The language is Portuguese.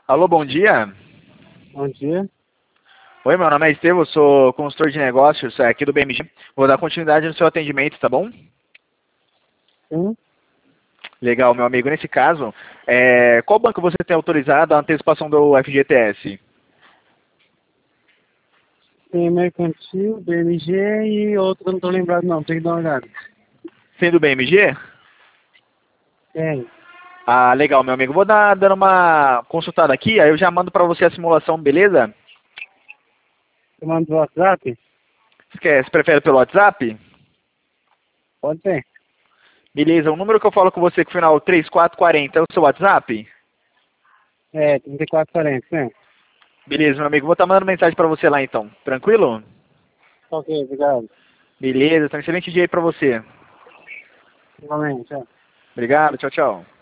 Alô, bom dia. Bom dia. Oi, meu nome é Estevão, sou consultor de negócios aqui do BMG. Vou dar continuidade no seu atendimento, tá bom? Sim, Legal, meu amigo. Nesse caso, qual banco você tem autorizado a antecipação do FGTS? tem Mercantil, BMG e outro que eu não tô lembrado não, tem que dar uma olhada. Sendo BMG? Tem. Ah, legal, meu amigo. Vou dar dando uma consultada aqui, aí eu já mando para você a simulação, beleza? Você manda do WhatsApp? Você prefere pelo WhatsApp? Pode ser. Beleza, o número que eu falo com você com o final 3440 é o seu WhatsApp? É, 3440, né? Beleza, meu amigo. Vou estar mandando mensagem para você lá então. Tranquilo? Ok, obrigado. Beleza, então excelente dia aí para você. Igualmente, tchau. Obrigado, tchau, tchau.